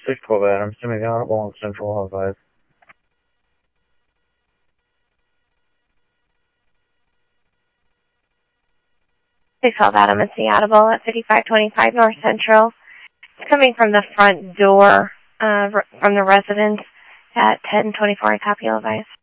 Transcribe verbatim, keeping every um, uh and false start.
six twelve Adams, Jimmy the Audible on Central, advise. six twelve Adam, it's the Audible at fifty-five twenty-five North Central. It's coming from the front door, uh, from the residence at ten twenty-four. I copy, advise.